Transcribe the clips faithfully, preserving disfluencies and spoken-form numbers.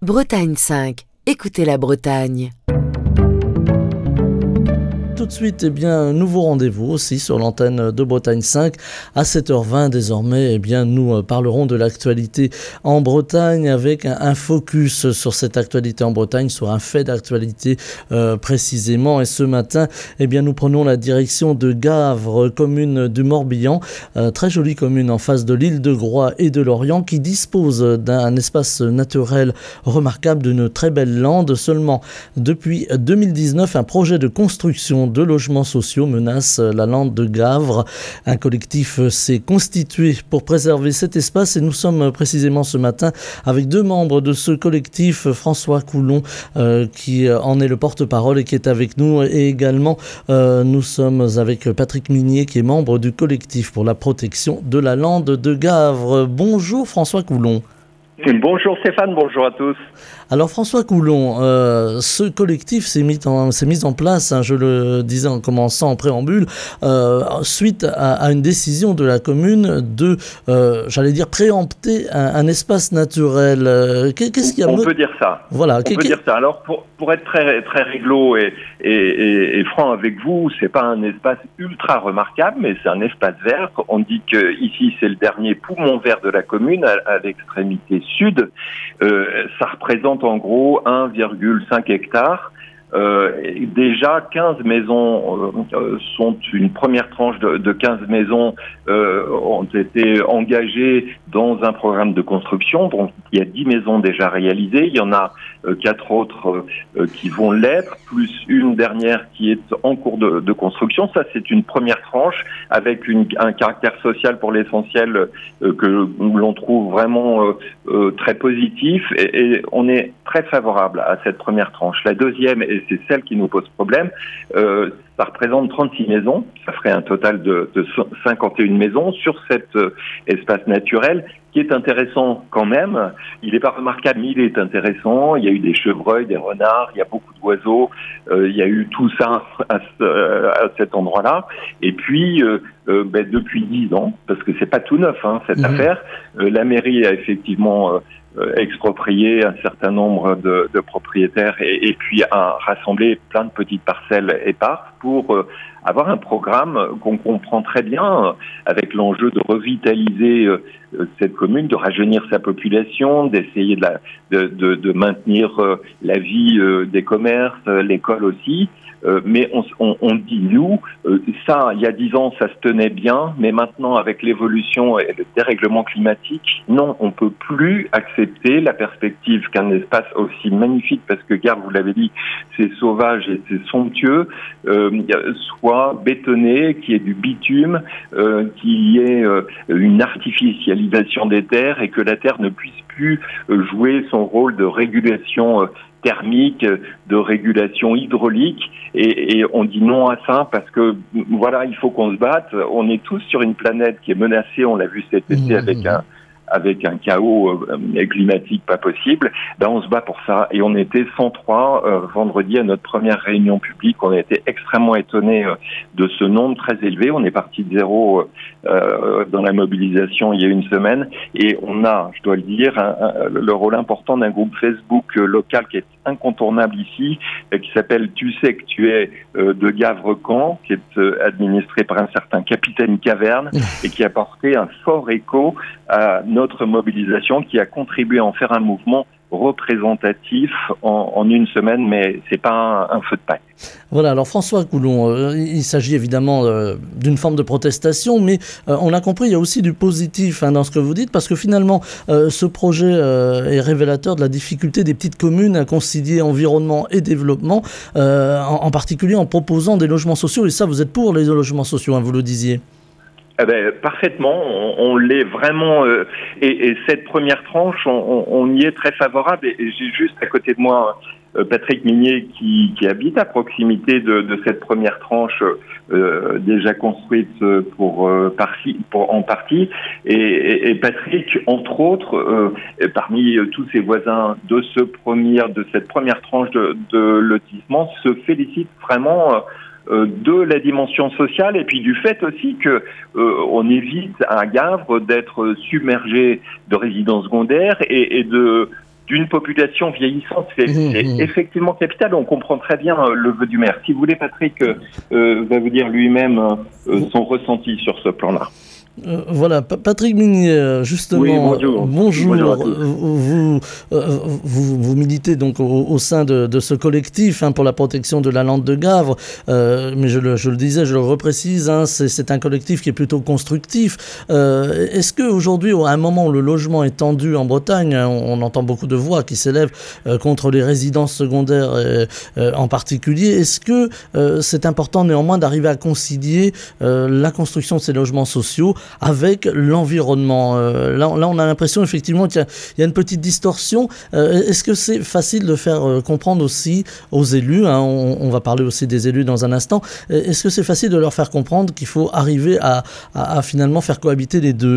Bretagne cinq. Écoutez la Bretagne. Tout de suite, eh bien, un nouveau rendez-vous aussi sur l'antenne de Bretagne cinq. À sept heures vingt désormais, eh bien, nous parlerons de l'actualité en Bretagne avec un, un focus sur cette actualité en Bretagne, sur un fait d'actualité euh, précisément. Et ce matin, eh bien, nous prenons la direction de Gavre, commune du Morbihan, euh, très jolie commune en face de l'île de Groix et de Lorient, qui dispose d'un espace naturel remarquable, d'une très belle lande. Seulement, depuis deux mille dix-neuf, un projet de construction de logements sociaux menace la lande de Gavre. Un collectif s'est constitué pour préserver cet espace et nous sommes précisément ce matin avec deux membres de ce collectif, François Coulon euh, qui en est le porte-parole et qui est avec nous, et également euh, nous sommes avec Patrick Minier qui est membre du collectif pour la protection de la lande de Gavre. Bonjour François Coulon. Bonjour Stéphane, bonjour à tous. Alors François Coulon, euh, ce collectif s'est mis en, s'est mis en place, hein, je le disais en commençant en préambule, euh, suite à, à une décision de la commune de, euh, j'allais dire, préempter un, un espace naturel. Euh, qu'est-ce qu'il y a? On me... peut dire ça. Voilà. On peut dire ça. Alors pour, pour être très, très réglo et, et, et, et franc avec vous, c'est pas un espace ultra remarquable, mais c'est un espace vert. On dit que ici c'est le dernier poumon vert de la commune, à, à l'extrémité sud. Euh, ça représente en gros un virgule cinq hectares. Euh, déjà quinze maisons euh, sont une première tranche de, de quinze maisons euh, ont été engagées dans un programme de construction. Donc il y a dix maisons déjà réalisées, il y en a euh, quatre autres euh, qui vont l'être, plus une dernière qui est en cours de, de construction. Ça c'est une première tranche avec une, un caractère social pour l'essentiel euh, que l'on trouve vraiment euh, euh, très positif, et, et on est très favorable à cette première tranche. La deuxième, et c'est celle qui nous pose problème, euh, ça représente trente-six maisons, ça ferait un total de, de cinquante et une maisons sur cet euh, espace naturel qui est intéressant quand même. Il n'est pas remarquable, mais il est intéressant. Il y a eu des chevreuils, des renards, il y a beaucoup d'oiseaux, euh, il y a eu tout ça à, ce, à cet endroit-là. Et puis, euh, euh, ben, depuis dix ans, parce que c'est pas tout neuf hein, cette mmh. affaire, euh, la mairie a effectivement euh, Euh, exproprier un certain nombre de, de propriétaires et, et puis à rassembler plein de petites parcelles éparses pour euh, avoir un programme qu'on comprend très bien euh, avec l'enjeu de revitaliser euh, cette commune, de rajeunir sa population, d'essayer de, la, de, de, de maintenir euh, la vie euh, des commerces, euh, l'école aussi. Euh, mais on, on, on dit nous, euh, ça, il y a dix ans, ça se tenait bien, mais maintenant, avec l'évolution et le dérèglement climatique, non, on peut plus accepter la perspective qu'un espace aussi magnifique, parce que Gavre, vous l'avez dit, c'est sauvage et c'est somptueux, euh, soit bétonné, qu'il y ait du bitume, euh, qu'il y ait euh, une artificialisation des terres et que la terre ne puisse plus euh, jouer son rôle de régulation euh, thermique, de régulation hydraulique, et, et on dit non à ça parce que voilà, il faut qu'on se batte. On est tous sur une planète qui est menacée, on l'a vu cet été mmh. avec un avec un chaos euh, climatique pas possible. Ben on se bat pour ça, et on était cent trois euh, vendredi à notre première réunion publique. On a été extrêmement étonnés euh, de ce nombre très élevé. On est parti de zéro euh, dans la mobilisation il y a une semaine, et on a, je dois le dire, un, un, le rôle important d'un groupe Facebook euh, local qui est incontournable ici, euh, qui s'appelle Tu sais que tu es euh, de Gavre-Camp, qui est euh, administré par un certain capitaine Caverne et qui a porté un fort écho à notre mobilisation, qui a contribué à en faire un mouvement représentatif en, en une semaine, mais c'est pas un, un feu de paille. Voilà, alors François Coulon, euh, il s'agit évidemment euh, d'une forme de protestation, mais euh, on a compris, il y a aussi du positif hein, dans ce que vous dites, parce que finalement, euh, ce projet euh, est révélateur de la difficulté des petites communes à concilier environnement et développement, euh, en, en particulier en proposant des logements sociaux, et ça, vous êtes pour les logements sociaux, hein, vous le disiez. Eh ben, parfaitement, on, on l'est vraiment, euh, et, et cette première tranche, on, on, on y est très favorable, et, et j'ai juste à côté de moi euh, Patrick Minier qui, qui habite à proximité de, de cette première tranche euh, déjà construite pour, euh, partie, pour en partie, et, et, et Patrick, entre autres, euh, parmi tous ses voisins de ce premier, de cette première tranche de, de lotissement, se félicite vraiment euh, de la dimension sociale, et puis du fait aussi que euh, on évite à Gavre d'être submergé de résidences secondaires et, et de d'une population vieillissante, c'est, Mmh, c'est mmh. effectivement capital. On comprend très bien euh, le vœu du maire. Si vous voulez, Patrick euh, va vous dire lui-même euh, son ressenti sur ce plan-là. Euh, voilà, Pa- Patrick Minier, justement, Oui, bonjour. bonjour. Bonjour à tous. Euh, Vous, euh, vous, vous militez donc au, au sein de, de ce collectif hein, pour la protection de la lande de Gavre, euh, mais je le, je le disais, je le reprécise, hein, c'est, c'est un collectif qui est plutôt constructif. Euh, est-ce qu'aujourd'hui, à un moment où le logement est tendu en Bretagne, hein, on, on entend beaucoup de voix qui s'élèvent euh, contre les résidences secondaires euh, euh, en particulier, est-ce que euh, c'est important néanmoins d'arriver à concilier euh, la construction de ces logements sociaux avec l'environnement. Euh, là, là, on a l'impression effectivement qu'il y a, il y a une petite distorsion. Euh, est-ce que c'est facile de faire euh, comprendre aussi aux élus, hein, on, on va parler aussi des élus dans un instant, est-ce que c'est facile de leur faire comprendre qu'il faut arriver à, à, à finalement faire cohabiter les deux ?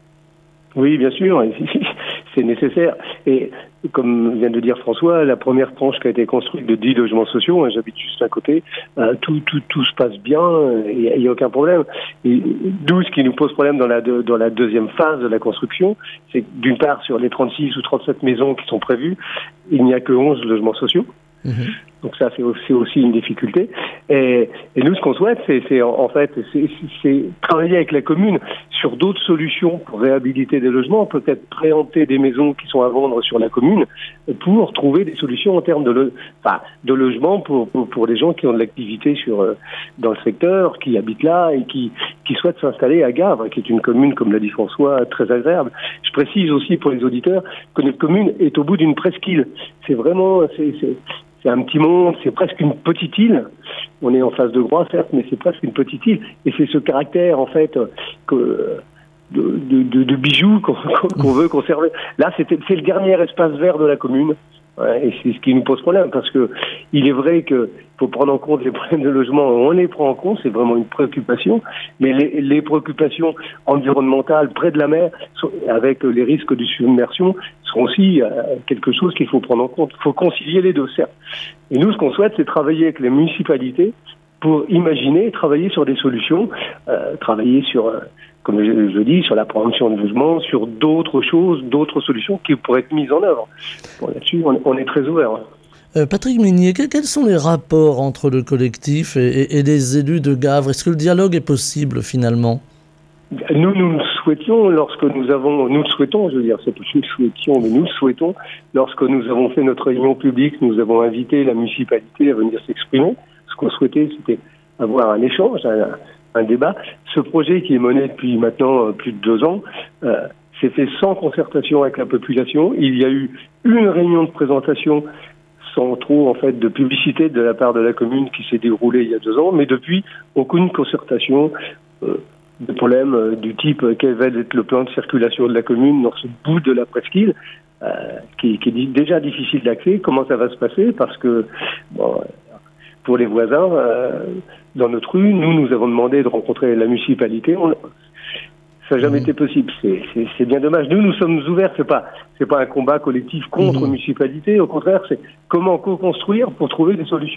Oui, bien sûr, c'est nécessaire. Et comme vient de dire François, la première tranche qui a été construite de dix logements sociaux, hein, j'habite juste à côté, euh, tout, tout, tout se passe bien, il n'y a, a aucun problème. Et d'où ce qui nous pose problème dans la, de, dans la deuxième phase de la construction, c'est que d'une part, sur les trente-six ou trente-sept maisons qui sont prévues, il n'y a que onze logements sociaux. Mmh. Donc ça, c'est aussi, aussi une difficulté. Et, et nous, ce qu'on souhaite, c'est, c'est en fait, c'est, c'est travailler avec la commune sur d'autres solutions pour réhabiliter des logements, peut-être préempter des maisons qui sont à vendre sur la commune, pour trouver des solutions en termes de, lo- enfin, de logement pour, pour, pour les gens qui ont de l'activité sur, dans le secteur, qui habitent là et qui, qui souhaitent s'installer à Gavre, qui est une commune, comme l'a dit François, très agréable. Je précise aussi pour les auditeurs que notre commune est au bout d'une presqu'île. C'est vraiment... C'est, c'est, C'est un petit monde, c'est presque une petite île. On est en face de Groix, certes, mais c'est presque une petite île. Et c'est ce caractère, en fait, que, de, de, de, de bijoux qu'on, qu'on veut conserver. Là, c'était, c'est le dernier espace vert de la commune. Ouais, et c'est ce qui nous pose problème, parce que il est vrai qu'il faut prendre en compte les problèmes de logement, on les prend en compte, c'est vraiment une préoccupation, mais les, les préoccupations environnementales près de la mer, avec les risques de submersion, sont aussi euh, quelque chose qu'il faut prendre en compte. Il faut concilier les deux, certes. Et nous, ce qu'on souhaite, c'est travailler avec les municipalités pour imaginer, travailler sur des solutions, euh, travailler sur... Euh, comme je, je dis, sur la prévention de logement, sur d'autres choses, d'autres solutions qui pourraient être mises en œuvre. Bon, là-dessus, on, on est très ouvert. Hein. Euh, Patrick Minier, quels, quels sont les rapports entre le collectif et, et, et les élus de Gavre ? Est-ce que le dialogue est possible finalement ? Nous, nous le souhaitions lorsque nous avons, nous le souhaitons, je veux dire, c'est pas nous le souhaitions, mais nous le souhaitons, lorsque nous avons fait notre réunion publique, nous avons invité la municipalité à venir s'exprimer. Ce qu'on souhaitait, c'était avoir un échange, un, un débat. Ce projet qui est mené depuis maintenant plus de deux ans, euh, s'est fait sans concertation avec la population. Il y a eu une réunion de présentation sans trop en fait de publicité de la part de la commune qui s'est déroulée il y a deux ans, mais depuis aucune concertation, euh, de problèmes euh, du type euh, quel va être le plan de circulation de la commune dans ce bout de la presqu'île, euh, qui, qui est déjà difficile d'accès. Comment ça va se passer ? Parce que bon, pour les voisins, euh, dans notre rue, nous, nous avons demandé de rencontrer la municipalité. On, ça n'a jamais mmh. été possible. C'est, c'est, c'est bien dommage. Nous, nous sommes ouverts. C'est pas, c'est pas un combat collectif contre mmh. municipalité. Au contraire, c'est comment co-construire pour trouver des solutions.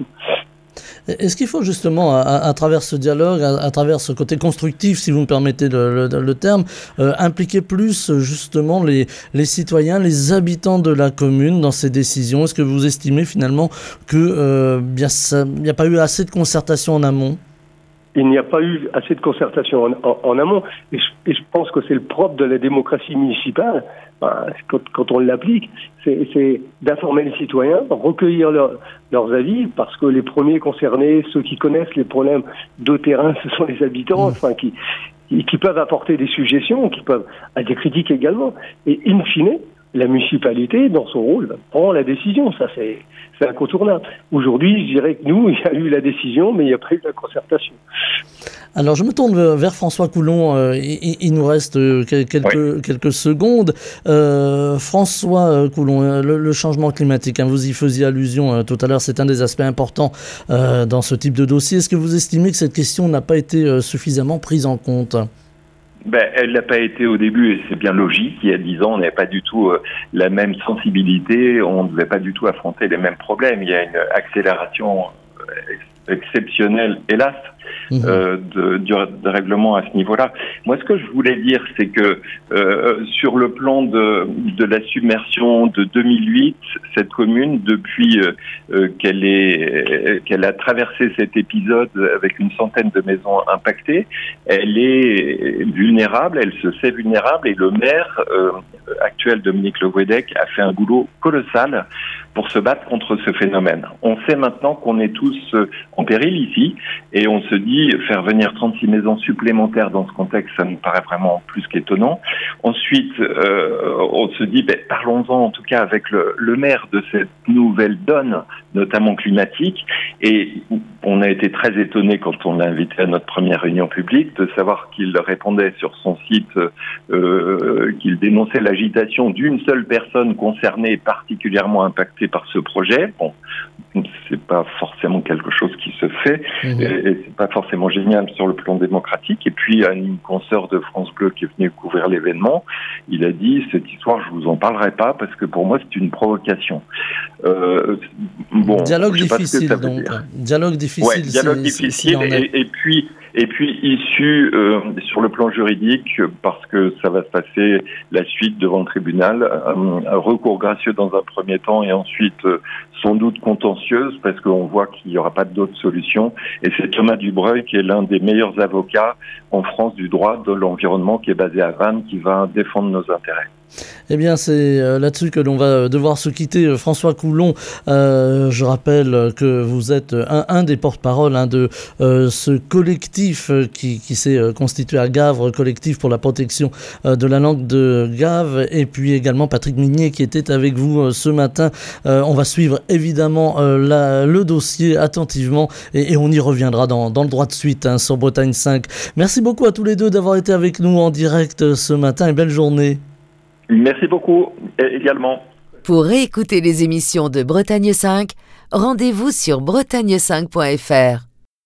Est-ce qu'il faut justement, à, à travers ce dialogue, à, à travers ce côté constructif, si vous me permettez le, le, le terme, euh, impliquer plus justement les, les citoyens, les habitants de la commune dans ces décisions ? Est-ce que vous estimez finalement qu'il euh, n'y a pas eu assez de concertation en amont ? Il n'y a pas eu assez de concertation en, en, en amont. Et je, et je pense que c'est le propre de la démocratie municipale, ben, quand, quand on l'applique, c'est, c'est d'informer les citoyens, recueillir leur, leurs avis, parce que les premiers concernés, ceux qui connaissent les problèmes de terrain, ce sont les habitants, enfin, qui, qui, qui peuvent apporter des suggestions, qui peuvent à des critiques également. Et in fine, la municipalité, dans son rôle, prend la décision. Ça, c'est, c'est incontournable. Aujourd'hui, je dirais que nous, il y a eu la décision, mais il n'y a pas eu la concertation. Alors, je me tourne vers François Coulon. Euh, il, il nous reste quelques, oui. quelques secondes. Euh, François Coulon, le, le changement climatique, hein, vous y faisiez allusion euh, tout à l'heure, c'est un des aspects importants euh, dans ce type de dossier. Est-ce que vous estimez que cette question n'a pas été euh, suffisamment prise en compte ? Ben, elle n'a pas été au début, et c'est bien logique. Il y a dix ans, on n'avait pas du tout euh, la même sensibilité, on ne devait pas du tout affronter les mêmes problèmes. Il y a une accélération exceptionnel, hélas, Mmh. euh, de, du de règlement à ce niveau-là. Moi, ce que je voulais dire, c'est que euh, sur le plan de, de la submersion de deux mille huit, cette commune, depuis euh, euh, qu'elle est, qu'elle a traversé cet épisode avec une centaine de maisons impactées, elle est vulnérable, elle se sait vulnérable, et le maire euh, actuel, Dominique Le Gouëdec, a fait un boulot colossal pour se battre contre ce phénomène. On sait maintenant qu'on est tous en péril ici, et on se dit faire venir trente-six maisons supplémentaires dans ce contexte, ça nous paraît vraiment plus qu'étonnant. Ensuite, euh, on se dit, ben, parlons-en en tout cas avec le, le maire de cette nouvelle donne, notamment climatique, et on a été très étonnés quand on l'a invité à notre première réunion publique de savoir qu'il répondait sur son site euh, qu'il dénonçait l'agitation d'une seule personne concernée, particulièrement impactée par ce projet. Bon, c'est pas forcément quelque chose qui se fait, mmh. et, et c'est pas forcément génial sur le plan démocratique. Et puis, à une consoeur de France Bleu qui est venue couvrir l'événement, il a dit, cette histoire, je vous en parlerai pas parce que pour moi, c'est une provocation. Euh, bon, dialogue difficile, donc. Dire. Dialogue difficile. Ouais, dialogue difficile. Et, et puis, et puis issu euh, sur le plan juridique, parce que ça va se passer la suite devant le tribunal, un, un recours gracieux dans un premier temps et ensuite euh, sans doute contentieuse, parce qu'on voit qu'il n'y aura pas d'autre solution. Et c'est Thomas Dubreuil, qui est l'un des meilleurs avocats en France du droit de l'environnement, qui est basé à Vannes, qui va défendre nos intérêts. Eh bien, c'est là-dessus que l'on va devoir se quitter. François Coulon, euh, je rappelle que vous êtes un, un des porte-parole hein, de euh, ce collectif qui, qui s'est constitué à Gavre, collectif pour la protection euh, de la langue de Gave, et puis également Patrick Mignet qui était avec vous euh, ce matin. Euh, on va suivre évidemment euh, la, le dossier attentivement et, et on y reviendra dans, dans le droit de suite hein, sur Bretagne cinq. Merci beaucoup à tous les deux d'avoir été avec nous en direct ce matin et belle journée. Merci beaucoup, également. Pour réécouter les émissions de Bretagne cinq, rendez-vous sur bretagne cinq point f r.